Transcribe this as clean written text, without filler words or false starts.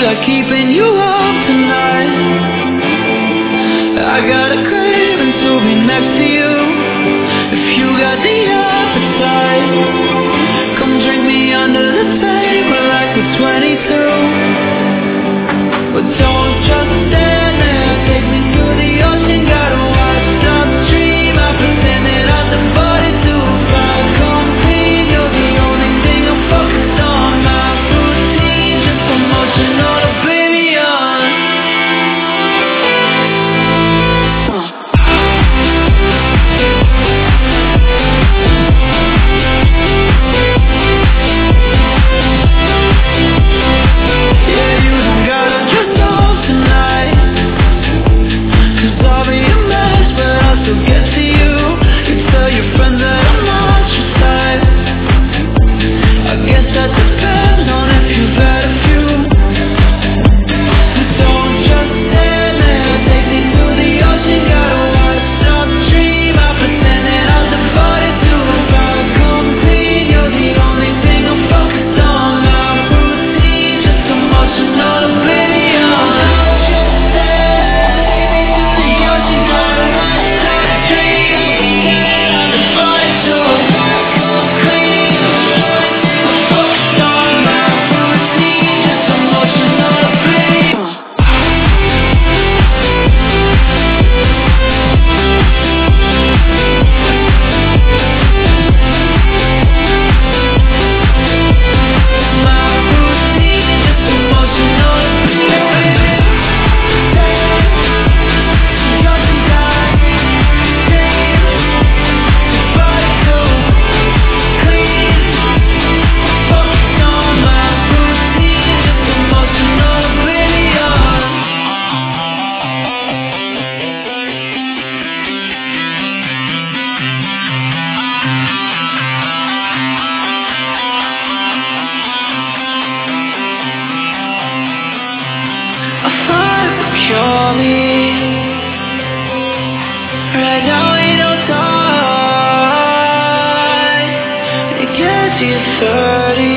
like keeping you up tonight. I got a craving to be next to you. If you got the appetite, come drink me under the table like we're 22. But don't just stand there, take me to the ocean. Gotta watch upstream, I pretend that I'm the body too. If I compete, you're the only thing I'm focused on. My routine, just emotional oblivion. Yeah, you don't gotta just off tonight, 'cause I'll be a mess, but I'll still get to you. You tell your friends that I'm not your type. I guess that depends on if you've had a few. Don't just stand there, take me to the ocean. Gotta watch upstream, I pretend that I'm the body too. If I compete, you're the only thing I'm focused on. My routine, just emotional oblivion. Don't just stand there, take me to the ocean. Gotta watch upstream, I'm the body too. Clean, I'm focused on my routine, just emotional oblivion. My routine, just emotional oblivion. Purely, right now we don't talk. It gets you 30.